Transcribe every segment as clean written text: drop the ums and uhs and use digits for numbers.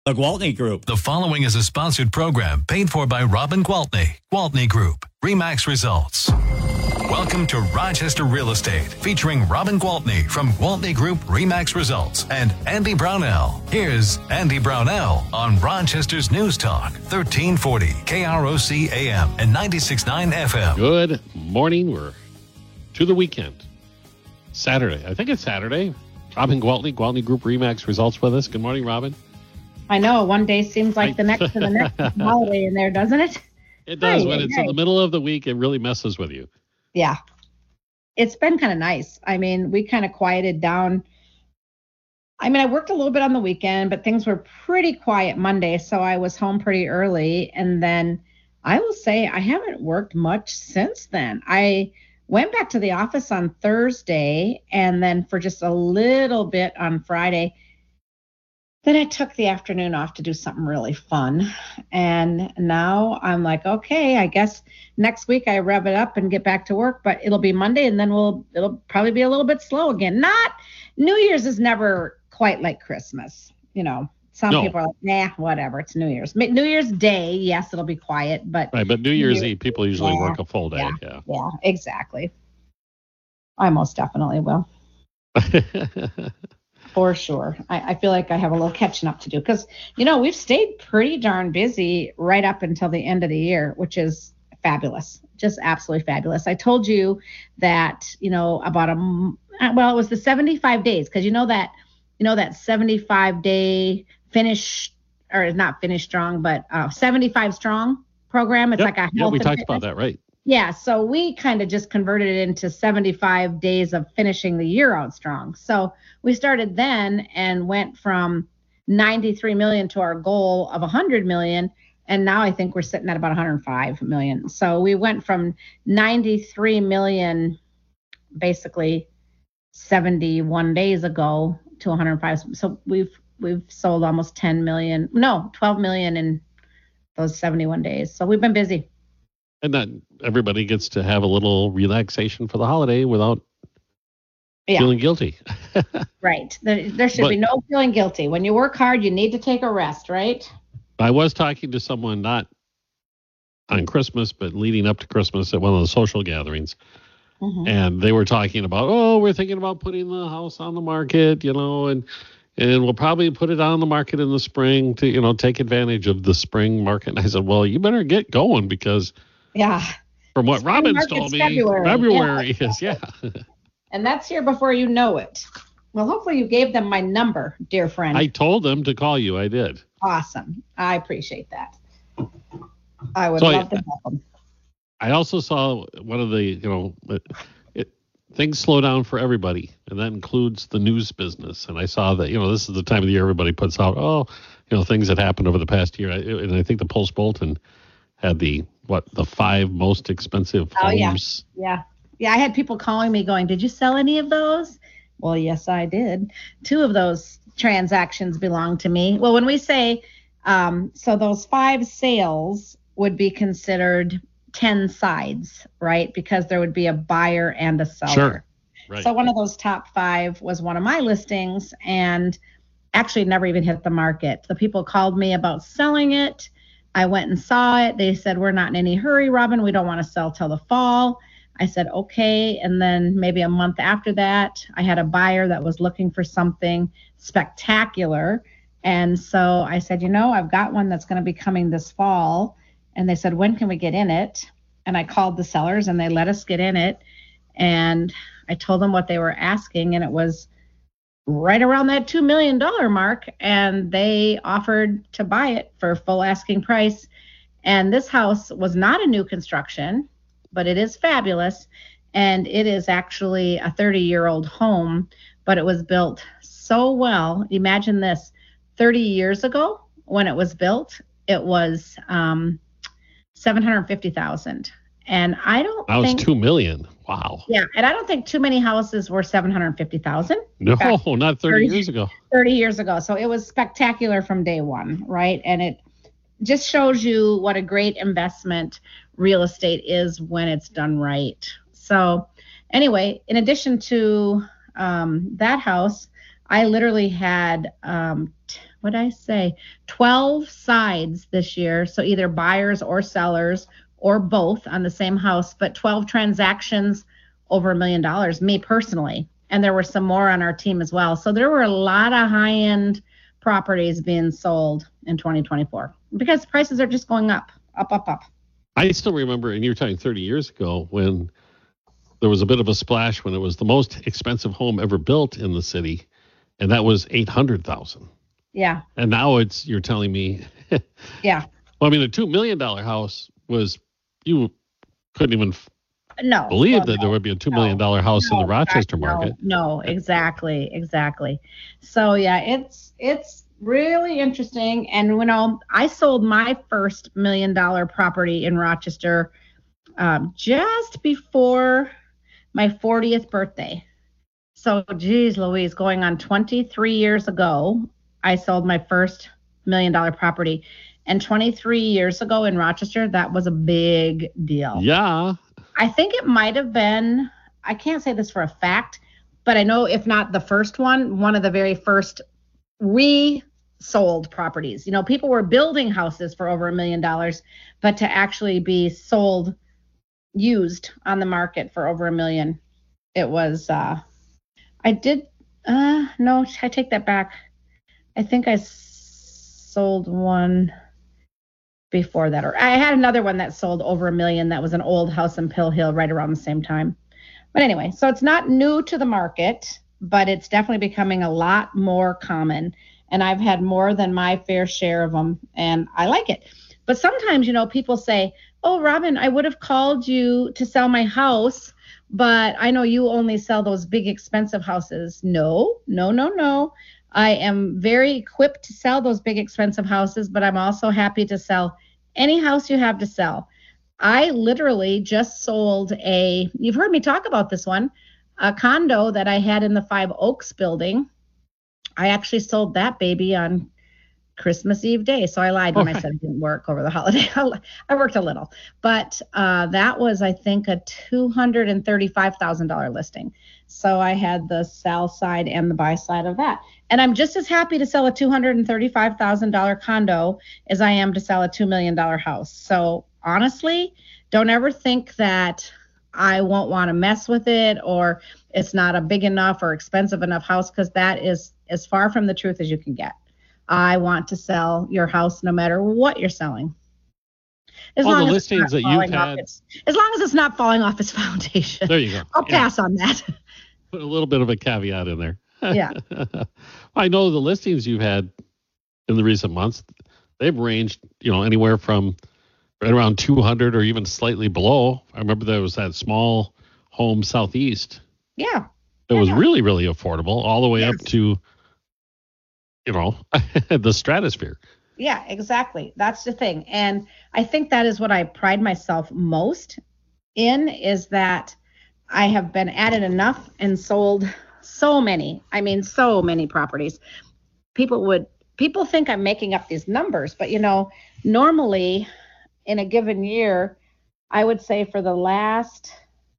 The Gwaltney Group. The following is a sponsored program paid for by Robin Gwaltney. Gwaltney Group. RE/MAX Results. Welcome to Rochester Real Estate, featuring Robin Gwaltney from Gwaltney Group RE/MAX Results and Andy Brownell. Here's Andy Brownell on Rochester's News Talk, 1340 KROC AM and 96.9 FM. Good morning. We're to the weekend. Saturday. I think it's Saturday. Robin Gwaltney, Gwaltney Group RE/MAX Results with us. Good morning, Robin. I know. One day seems like the next to the next holiday in there, doesn't it? It does. When it's in the middle of the week, it really messes with you. Yeah. It's been kind of nice. I mean, we kind of quieted down. I mean, I worked a little bit on the weekend, but things were pretty quiet Monday, so I was home pretty early. And then I will say I haven't worked much since then. I went back to the office on Thursday and then for just a little bit on Friday. Then I took the afternoon off to do something really fun. And now I'm like, okay, I guess next week I rev it up and get back to work, but it'll be Monday and then it'll probably be a little bit slow again. New Year's is never quite like Christmas. You know, some people are like, nah, whatever. It's New Year's. New Year's Day, yes, it'll be quiet, but. Right, but New Year's Eve, people usually work a full day. Yeah, exactly. I most definitely will. For sure. I feel like I have a little catching up to do because, you know, we've stayed pretty darn busy right up until the end of the year, which is fabulous. Just absolutely fabulous. I told you that, you know, it was the 75 days because you know that 75-day finish, or not finish strong, but 75 strong program. It's like a health. Yeah, we talked about that, right? Yeah, so we kind of just converted it into 75 days of finishing the year out strong. So we started then and went from 93 million to our goal of 100 million. And now I think we're sitting at about 105 million. So we went from 93 million basically 71 days ago to 105. So we've sold almost 12 million in those 71 days. So we've been busy. And then everybody gets to have a little relaxation for the holiday without feeling guilty. Right. There should be no feeling guilty. When you work hard, you need to take a rest, right? I was talking to someone not on Christmas, but leading up to Christmas at one of the social gatherings. Mm-hmm. And they were talking about, we're thinking about putting the house on the market, you know, and we'll probably put it on the market in the spring to, you know, take advantage of the spring market. And I said, well, you better get going because... Yeah. From what Robin's told me, February is. And that's here before you know it. Well, hopefully you gave them my number, dear friend. I told them to call you. I did. Awesome. I appreciate that. I would love to help them. I also saw one of the, you know, things slow down for everybody, and that includes the news business. And I saw that, you know, this is the time of the year everybody puts out, things that happened over the past year. And I think the Post-Bolton had the 5 most expensive homes. Yeah. I had people calling me going, did you sell any of those? Well, yes, I did. 2 of those transactions belong to me. Well, when we say, so those 5 sales would be considered 10 sides, right? Because there would be a buyer and a seller. Sure. Right. So one of those top 5 was one of my listings and actually never even hit the market. The people called me about selling it. I went and saw it. They said, we're not in any hurry, Robin. We don't want to sell till the fall. I said, okay. And then maybe a month after that, I had a buyer that was looking for something spectacular. And so I said, I've got one that's going to be coming this fall. And they said, when can we get in it? And I called the sellers and they let us get in it. And I told them what they were asking. And it was right around that $2 million mark, and they offered to buy it for full asking price. And this house was not a new construction, but it is fabulous. And it is actually a 30-year-old home, but it was built so well. Imagine this, 30 years ago when it was built, it was $750,000. And I don't think $2 million. Wow. Yeah, and I don't think too many houses were $750,000. No, not 30 years ago. 30 years ago. So it was spectacular from day one, right? And it just shows you what a great investment real estate is when it's done right. So anyway, in addition to that house, I literally had what did I say? 12 sides this year. So either buyers or sellers or both on the same house, but 12 transactions over $1 million, me personally. And there were some more on our team as well. So there were a lot of high-end properties being sold in 2024 because prices are just going up. I still remember, and you were talking 30 years ago, when there was a bit of a splash when it was the most expensive home ever built in the city, and that was $800,000. Yeah. And now you're telling me. Yeah. Well, I mean, a $2 million house was, you couldn't even believe that there would be a $2 million house in the Rochester market. No, exactly. So yeah, it's really interesting. And I sold my first $1 million property in Rochester just before my 40th birthday. So, geez Louise, going on 23 years ago, I sold my first $1 million property. And 23 years ago in Rochester, that was a big deal. Yeah. I think it might have been, I can't say this for a fact, but I know if not the first one of the very first resold properties. People were building houses for over $1 million, but to actually be sold used on the market for over $1 million, it was, no, I take that back. I think I sold one before that, or I had another one that sold over $1 million. That was an old house in Pill Hill right around the same time. But anyway, so it's not new to the market, but it's definitely becoming a lot more common. And I've had more than my fair share of them, and I like it. But sometimes, people say, oh, Robin, I would have called you to sell my house, but I know you only sell those big, expensive houses. No. I am very equipped to sell those big, expensive houses, but I'm also happy to sell any house you have to sell. I literally just sold you've heard me talk about this one, a condo that I had in the Five Oaks building. I actually sold that baby on Christmas Eve day. So I lied when I said I didn't work over the holiday. I worked a little, but that was, I think, a $235,000 listing. So I had the sell side and the buy side of that. And I'm just as happy to sell a $235,000 condo as I am to sell a $2 million house. So honestly, don't ever think that I won't want to mess with it or it's not a big enough or expensive enough house, because that is as far from the truth as you can get. I want to sell your house no matter what you're selling. As long as listings that you've had, as long as it's not falling off its foundation. There you go. I'll pass on that. Put a little bit of a caveat in there. Yeah. I know the listings you've had in the recent months, they've ranged, anywhere from right around 200 or even slightly below. I remember there was that small home southeast. Yeah. It was really, really affordable, all the way up to, the stratosphere. Yeah, exactly. That's the thing. And I think that is what I pride myself most in, is that I have been at it enough and sold so many properties. People think I'm making up these numbers, but normally in a given year, I would say for the last,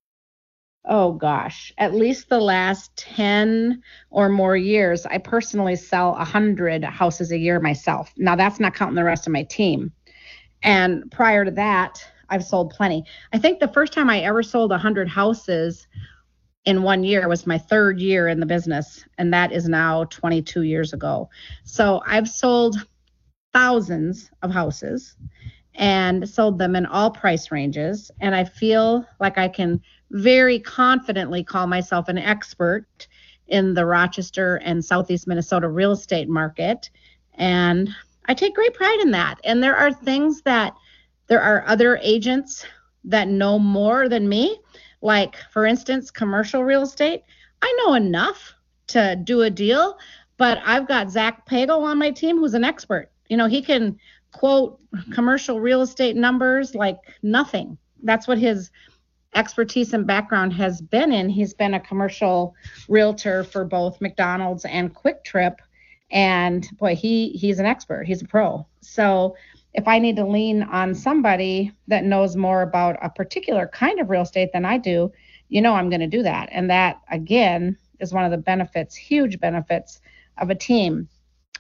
at least the last 10 or more years, I personally sell 100 houses a year myself. Now, that's not counting the rest of my team. And prior to that, I've sold plenty. I think the first time I ever sold 100 houses in 1 year was my third year in the business, and that is now 22 years ago. So I've sold thousands of houses and sold them in all price ranges, and I feel like I can very confidently call myself an expert in the Rochester and Southeast Minnesota real estate market, and I take great pride in that. And there are things that there are other agents that know more than me, like, for instance, commercial real estate. I know enough to do a deal, but I've got Zach Pagel on my team who's an expert. He can quote commercial real estate numbers like nothing. That's what his expertise and background has been in. He's been a commercial realtor for both McDonald's and Quick Trip. And boy, he's an expert. He's a pro. So if I need to lean on somebody that knows more about a particular kind of real estate than I do, I'm going to do that. And that, again, is one of the benefits, huge benefits of a team.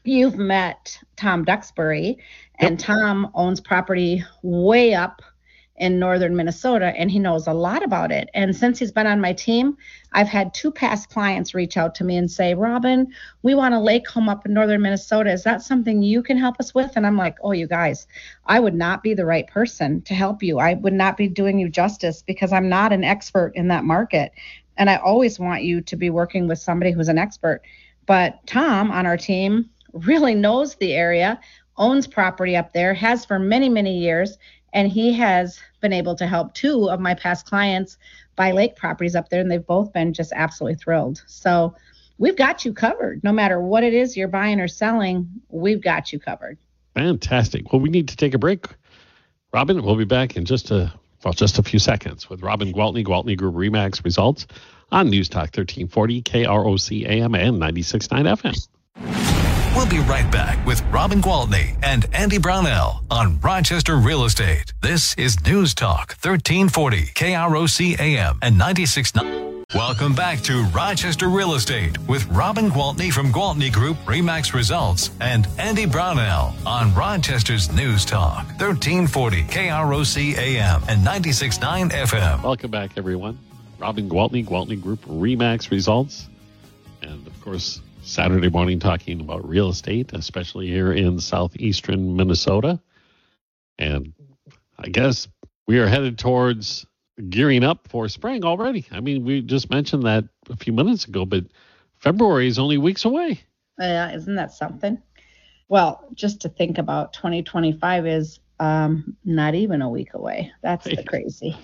you've met Tom Duxbury, and Tom owns property way up in northern Minnesota, and he knows a lot about it. And since he's been on my team, I've had 2 past clients reach out to me and say, Robin, we want a lake home up in northern Minnesota. Is that something you can help us with? And I'm like, oh, you guys, I would not be the right person to help you. I would not be doing you justice because I'm not an expert in that market. And I always want you to be working with somebody who's an expert. But Tom on our team really knows the area, owns property up there, has for many, many years. And he has been able to help 2 of my past clients buy lake properties up there, and they've both been just absolutely thrilled. So we've got you covered. No matter what it is you're buying or selling, we've got you covered. Fantastic. Well, we need to take a break. Robin, we'll be back in just a few seconds with Robin Gwaltney, Gwaltney Group RE/MAX Results on News Talk 1340, KROC AM and 96.9 FM. We'll be right back with Robin Gwaltney and Andy Brownell on Rochester Real Estate. This is News Talk 1340, KROC AM and 96.9. Welcome back to Rochester Real Estate with Robin Gwaltney from Gwaltney Group RE/MAX Results and Andy Brownell on Rochester's News Talk 1340, KROC AM and 96.9 FM. Welcome back, everyone. Robin Gwaltney, Gwaltney Group RE/MAX Results. And, of course, Saturday morning talking about real estate, especially here in southeastern Minnesota. And I guess we are headed towards gearing up for spring already. I mean, we just mentioned that a few minutes ago, but February is only weeks away. Isn't that something? Well, just to think about 2025 is not even a week away. That's the crazy.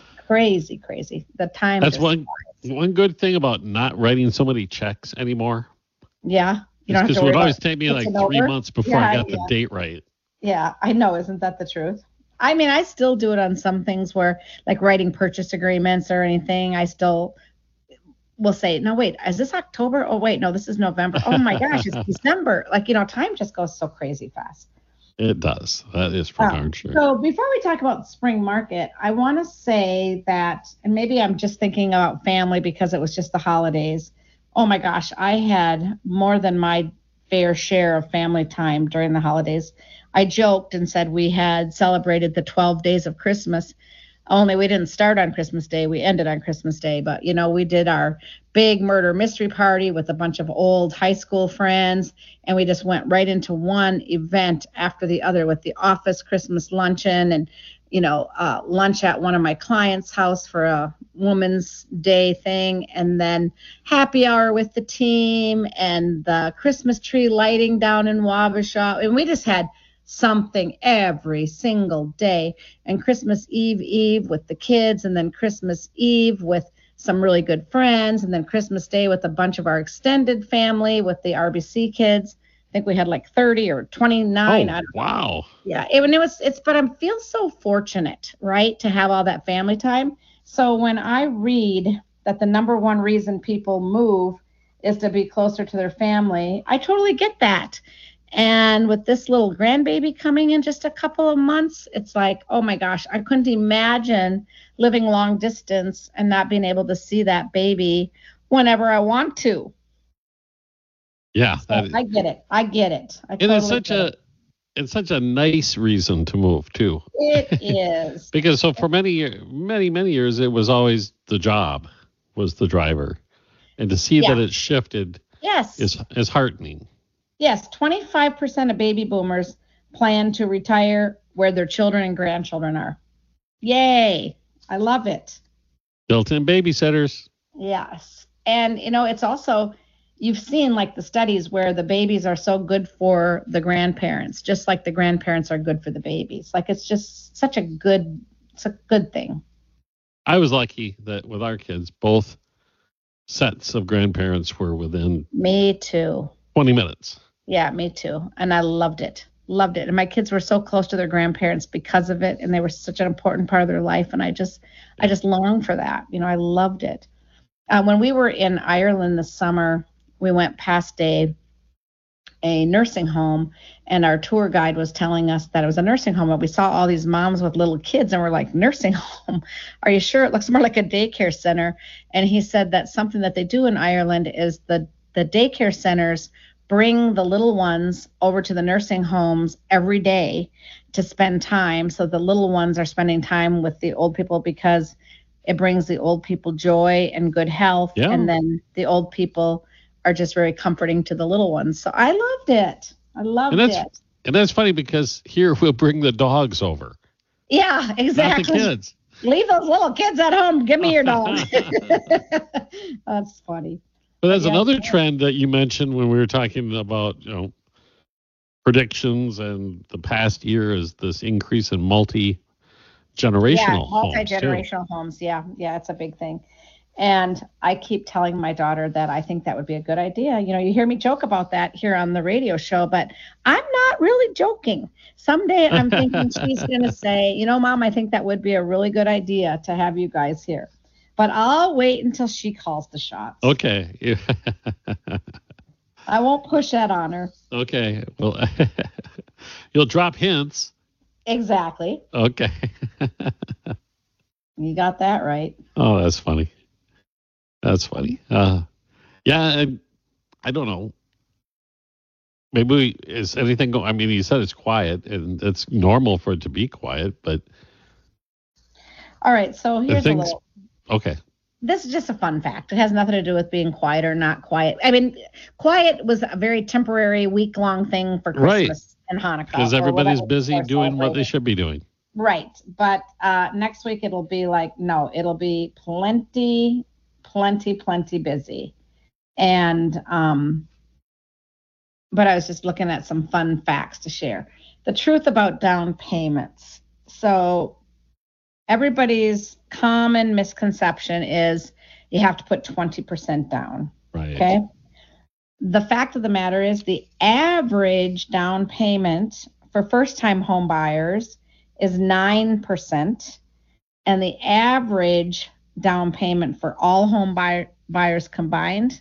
The time. That's one good thing about not writing so many checks anymore. Yeah. Because it would always take me like 3 months before I got the date right. Yeah, I know. Isn't that the truth? I mean, I still do it on some things where, like writing purchase agreements or anything, I still will say, no, wait, is this October? Oh, wait, no, this is November. Oh, my gosh, it's December. Like, time just goes so crazy fast. It does. That is for darn sure. So before we talk about the spring market, I want to say that, and maybe I'm just thinking about family because it was just the holidays. Oh my gosh, I had more than my fair share of family time during the holidays. I joked and said we had celebrated the 12 days of Christmas, only we didn't start on Christmas Day. We ended on Christmas Day. But, we did our big murder mystery party with a bunch of old high school friends, and we just went right into one event after the other with the office Christmas luncheon and lunch at one of my clients' house for a Women's Day thing, and then happy hour with the team and the Christmas tree lighting down in Wabasha. And we just had something every single day. And Christmas Eve with the kids, and then Christmas Eve with some really good friends, and then Christmas Day with a bunch of our extended family with the RBC kids. I think we had like 30 or 29. Oh, wow. Yeah. But I feel so fortunate, right, to have all that family time. So when I read that the number one reason people move is to be closer to their family, I totally get that. And with this little grandbaby coming in just a couple of months, it's like, oh my gosh, I couldn't imagine living long distance and not being able to see that baby whenever I want to. Yeah, I get it. It's such a nice reason to move too. It is. Because for many years it was always the job was the driver, and to see that it shifted, is heartening. Yes, 25% of baby boomers plan to retire where their children and grandchildren are. Yay! I love it. Built-in babysitters. Yes, and it's also. You've seen like the studies where the babies are so good for the grandparents, just like the grandparents are good for the babies. Like it's just it's a good thing. I was lucky that with our kids, both sets of grandparents were within me too 20 minutes. Yeah, me too. And I loved it. And my kids were so close to their grandparents because of it. And they were such an important part of their life. And I just longed for that. I loved it. When we were in Ireland this summer, we went past a nursing home, and our tour guide was telling us that it was a nursing home. And we saw all these moms with little kids, and we're like, nursing home? Are you sure? It looks more like a daycare center. And he said that something that they do in Ireland is the daycare centers bring the little ones over to the nursing homes every day to spend time. So the little ones are spending time with the old people because it brings the old people joy and good health. Yeah. And then the old people are just very comforting to the little ones. So I loved it. I loved it. And that's funny because here we'll bring the dogs over. Yeah, exactly. Not the kids. Leave those little kids at home. Give me your dog. That's funny. But there's another trend that you mentioned when we were talking about, predictions and the past year is this increase in multi-generational homes. Multi-generational homes. Yeah, it's a big thing. And I keep telling my daughter that I think that would be a good idea. You hear me joke about that here on the radio show, but I'm not really joking. Someday I'm thinking she's going to say, Mom, I think that would be a really good idea to have you guys here. But I'll wait until she calls the shots. Okay. I won't push that on her. Okay. Well, you'll drop hints. Exactly. Okay. You got that right. Oh, that's funny. That's funny. I don't know. Maybe is anything going? I mean, you said it's quiet, and it's normal for it to be quiet, but. All right. So here's a little. Okay. This is just a fun fact. It has nothing to do with being quiet or not quiet. I mean, quiet was a very temporary week-long thing for Christmas and Hanukkah. Because everybody's busy doing what they should be doing. Right. But next week it'll be it'll be plenty busy. And but I was just looking at some fun facts to share. The truth about down payments. So everybody's common misconception is you have to put 20% down. Right. Okay. The fact of the matter is the average down payment for first-time home buyers is 9%, and the average down payment for all home buyers combined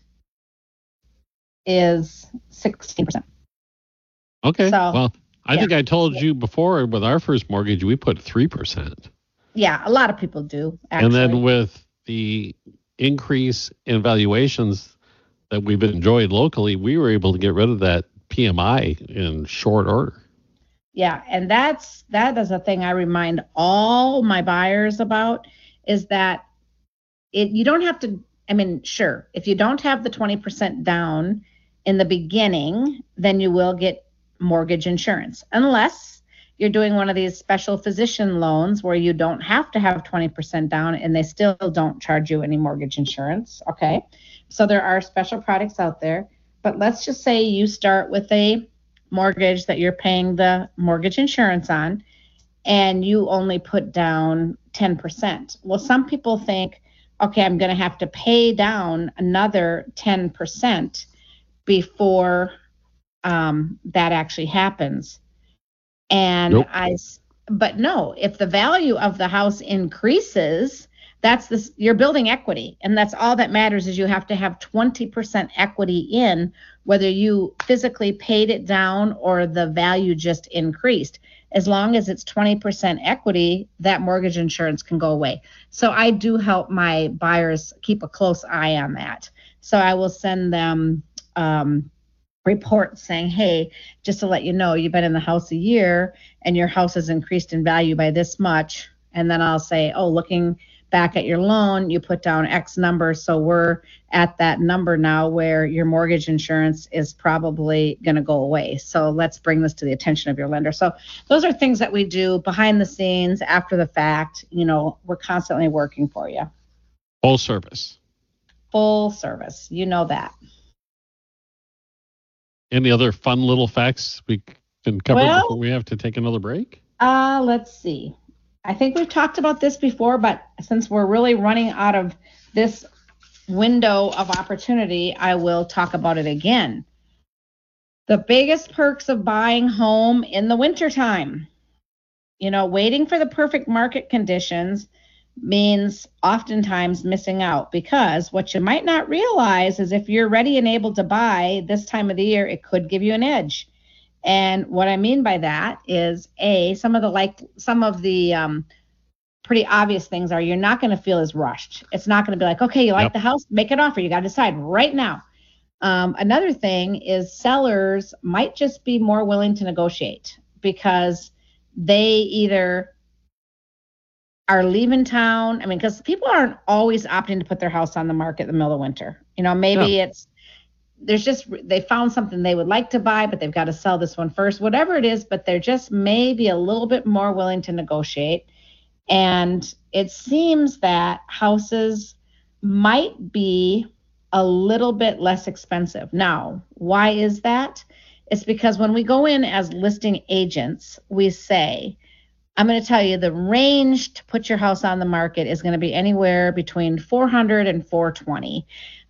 is 16%. Okay. Well, I think I told you before with our first mortgage, we put 3%. Yeah, a lot of people do, actually. And then with the increase in valuations that we've enjoyed locally, we were able to get rid of that PMI in short order. Yeah, and that is a thing I remind all my buyers about, is that you don't have to, sure, if you don't have the 20% down in the beginning, then you will get mortgage insurance, unless you're doing one of these special physician loans where you don't have to have 20% down and they still don't charge you any mortgage insurance. Okay. So there are special products out there, but let's just say you start with a mortgage that you're paying the mortgage insurance on and you only put down 10%. Well, some people think, okay, I'm going to have to pay down another 10% before that actually happens. And nope. But no, if the value of the house increases, you're building equity. And that's all that matters, is you have to have 20% equity in, whether you physically paid it down or the value just increased. As long as it's 20% equity, that mortgage insurance can go away. So I do help my buyers keep a close eye on that. So I will send them report saying, hey, just to let you know, you've been in the house a year and your house has increased in value by this much. And then I'll say, oh, looking back at your loan, you put down X number. So we're at that number now where your mortgage insurance is probably going to go away. So let's bring this to the attention of your lender. So those are things that we do behind the scenes, after the fact. We're constantly working for you. Full service. Full service. You know that. Any other fun little facts we can cover before we have to take another break? Let's see. I think we've talked about this before, but since we're really running out of this window of opportunity, I will talk about it again. The biggest perks of buying home in the wintertime. Waiting for the perfect market conditions means oftentimes missing out, because what you might not realize is if you're ready and able to buy this time of the year, it could give you an edge. And what I mean by that is some of the pretty obvious things are, you're not going to feel as rushed. It's not going to be like, okay, you like the house, make an offer. You got to decide right now. Another thing is sellers might just be more willing to negotiate because they either are leaving town. I mean, because people aren't always opting to put their house on the market in the middle of winter. Maybe they found something they would like to buy, but they've got to sell this one first, whatever it is, but they're just maybe a little bit more willing to negotiate. And it seems that houses might be a little bit less expensive. Now, why is that? It's because when we go in as listing agents, we say, I'm going to tell you the range to put your house on the market is going to be anywhere between 400 and 420.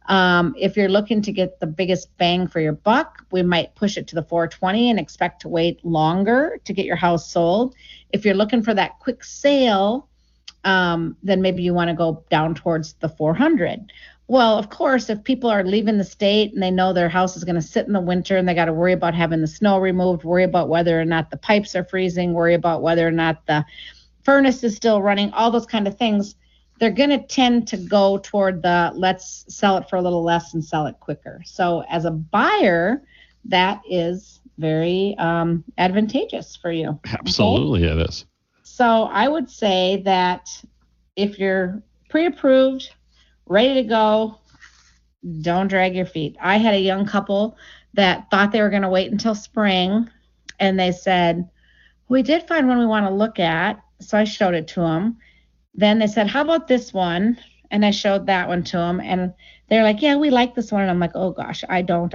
If you're looking to get the biggest bang for your buck, we might push it to the 420 and expect to wait longer to get your house sold. If you're looking for that quick sale, then maybe you want to go down towards the 400. Well, of course, if people are leaving the state and they know their house is going to sit in the winter and they got to worry about having the snow removed, worry about whether or not the pipes are freezing, worry about whether or not the furnace is still running, all those kind of things, they're going to tend to go toward the let's sell it for a little less and sell it quicker. So as a buyer, that is very advantageous for you. Absolutely, okay? It is. So I would say that if you're pre-approved, ready to go, don't drag your feet. I had a young couple that thought they were going to wait until spring, and they said, we did find one we want to look at. So I showed it to them. Then they said, how about this one? And I showed that one to them, and they're like, yeah, we like this one. And I'm like, oh gosh, I don't.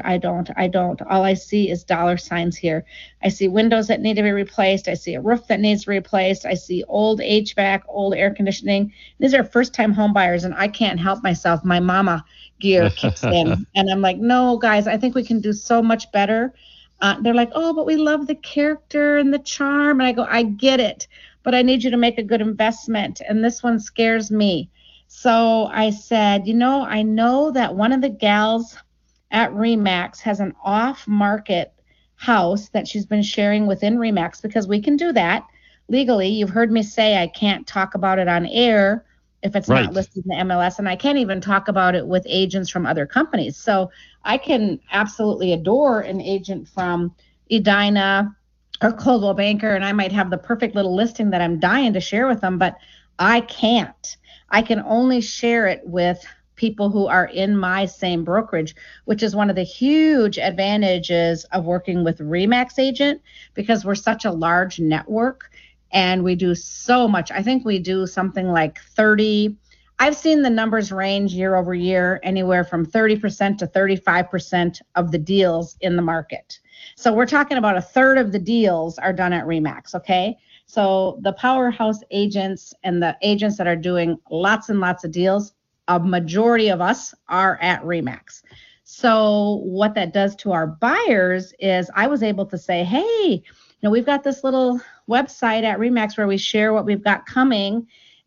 All I see is dollar signs here. I see windows that need to be replaced. I see a roof that needs replaced. I see old HVAC, old air conditioning. These are first-time home buyers, and I can't help myself. My mama gear kicks in. And I'm like, no, guys, I think we can do so much better. They're like, oh, but we love the character and the charm. And I go, I get it, but I need you to make a good investment. And this one scares me. So I said, I know that one of the gals at RE/MAX has an off-market house that she's been sharing within RE/MAX, because we can do that legally. You've heard me say I can't talk about it on air if it's not listed in the MLS, and I can't even talk about it with agents from other companies. So I can absolutely adore an agent from Edina or Coldwell Banker, and I might have the perfect little listing that I'm dying to share with them, but I can't. I can only share it with people who are in my same brokerage, which is one of the huge advantages of working with RE/MAX agent, because we're such a large network and we do so much. I think we do something like 30. I've seen the numbers range year over year, anywhere from 30% to 35% of the deals in the market. So we're talking about a third of the deals are done at RE/MAX, okay? So the powerhouse agents and the agents that are doing lots and lots of deals, a majority of us are at RE/MAX. So what that does to our buyers is I was able to say, hey, we've got this little website at RE/MAX where we share what we've got coming.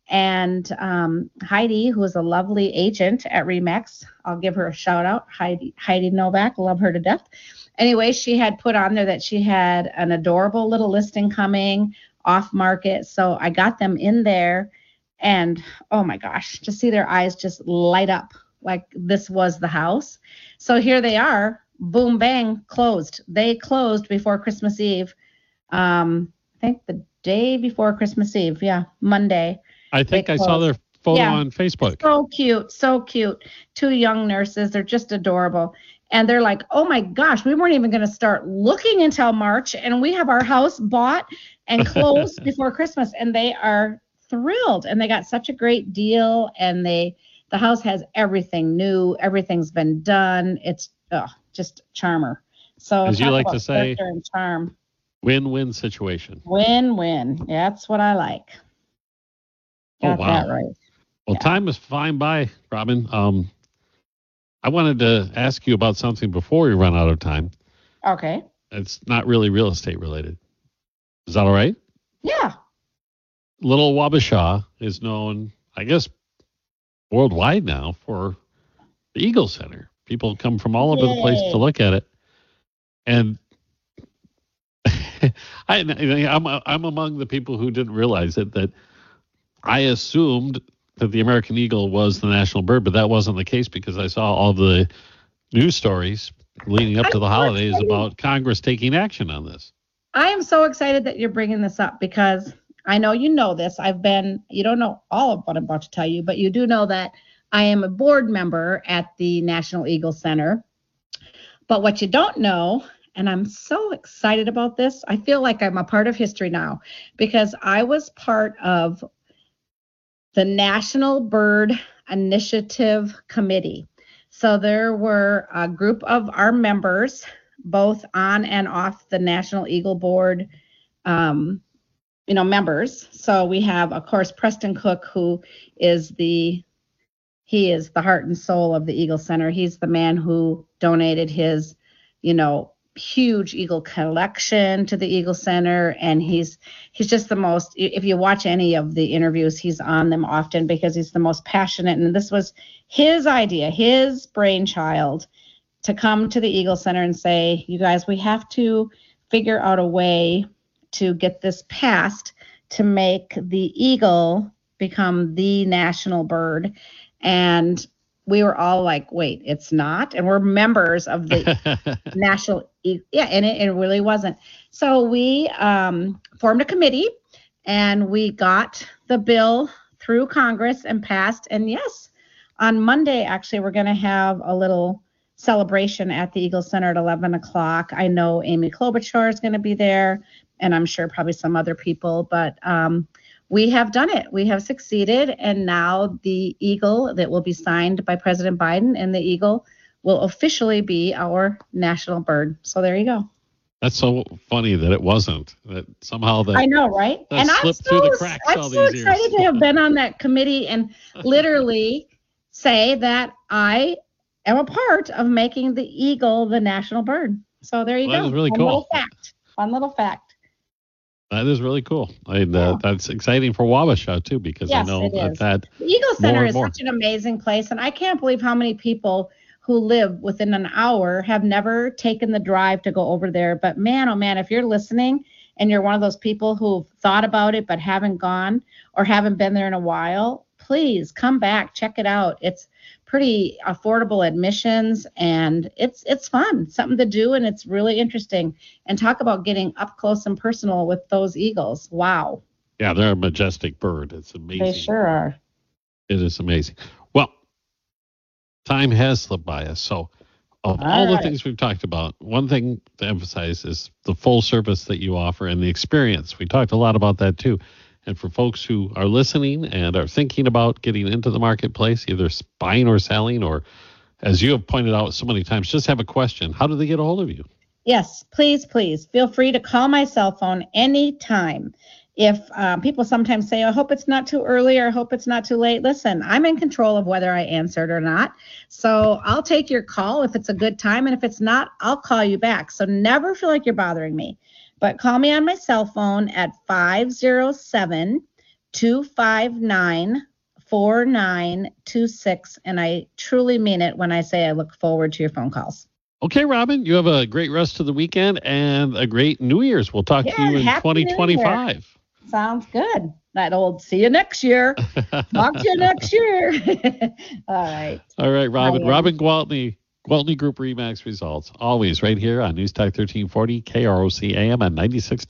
And Heidi, who is a lovely agent at RE/MAX, I'll give her a shout out, Heidi Novak, love her to death. Anyway, she had put on there that she had an adorable little listing coming off market. So I got them in there, and oh my gosh, to see their eyes just light up like this was the house. So here they are, boom, bang, closed. They closed before Christmas Eve. I think the day before Christmas Eve. Yeah, Monday. I think I saw their photo on Facebook. So cute. Two young nurses. They're just adorable. And they're like, oh my gosh, we weren't even going to start looking until March, and we have our house bought and closed before Christmas. And they are thrilled, and they got such a great deal, and the house has everything new. Everything's been done. It's just charmer. So as you like to say, and charm. Win-win situation. Win-win. That's what I like. Got that right. Well, time is flying by, Robin. I wanted to ask you about something before we run out of time. Okay. It's not really real estate related. Is that all right? Yeah. Little Wabasha is known, I guess, worldwide now for the Eagle Center. People come from all over the place to look at it. And I'm among the people who didn't realize it, that I assumed that the American eagle was the national bird, but that wasn't the case, because I saw all the news stories leading up to the holidays about Congress taking action on this. I am so excited that you're bringing this up because I know you know this. You don't know all of what I'm about to tell you, but you do know that I am a board member at the National Eagle Center. But what you don't know, and I'm so excited about this, I feel like I'm a part of history now because I was part of the National Bird Initiative Committee. So there were a group of our members, both on and off the National Eagle Board, members. So we have, of course, Preston Cook, who is the heart and soul of the Eagle Center. He's the man who donated his, huge eagle collection to the Eagle Center. And he's just the most, if you watch any of the interviews, he's on them often because he's the most passionate. And this was his idea, his brainchild, to come to the Eagle Center and say, you guys, we have to figure out a way to get this passed to make the eagle become the national bird. And we were all like, wait, it's not? And we're members of the National Eagle. Yeah, and it really wasn't. So we formed a committee, and we got the bill through Congress and passed. And yes, on Monday, actually, we're going to have a little celebration at the Eagle Center at 11 o'clock. I know Amy Klobuchar is going to be there, and I'm sure probably some other people, but we have done it. We have succeeded, and now the eagle that will be signed by President Biden and the eagle will officially be our national bird. So there you go. That's so funny that it wasn't. That somehow that I know, right? And slipped through the cracks all these years. I'm so excited to have been on that committee and literally say that I am a part of making the eagle the national bird. So there you go. That is really cool. Fun little fact. That is really cool. That's exciting for Wabasha too, because yes, I know that the Eagle Center is such an amazing place, and I can't believe how many people who live within an hour have never taken the drive to go over there. But man, oh man, if you're listening and you're one of those people who've thought about it but haven't gone or haven't been there in a while, please come back, check it out. It's pretty affordable admissions, and it's fun, something to do, and it's really interesting. And talk about getting up close and personal with those eagles. Wow. Yeah, they're a majestic bird. It's amazing. They sure are. It is amazing. Well, time has slipped by us. So of all the things we've talked about, one thing to emphasize is the full service that you offer and the experience. We talked a lot about that too. And for folks who are listening and are thinking about getting into the marketplace, either buying or selling, or as you have pointed out so many times, just have a question. How do they get a hold of you? Yes, please feel free to call my cell phone anytime. If people sometimes say, I hope it's not too early or I hope it's not too late. Listen, I'm in control of whether I answered or not. So I'll take your call if it's a good time. And if it's not, I'll call you back. So never feel like you're bothering me. But call me on my cell phone at 507-259-4926. And I truly mean it when I say I look forward to your phone calls. Okay, Robin, you have a great rest of the weekend and a great New Year's. We'll talk to you in 2025. Sounds good. That old see you next year. Talk to you next year. All right. All right, Robin. Robin Gwaltney. Gwaltney Group RE/MAX Results, always right here on News Talk 1340 KROC AM at 96.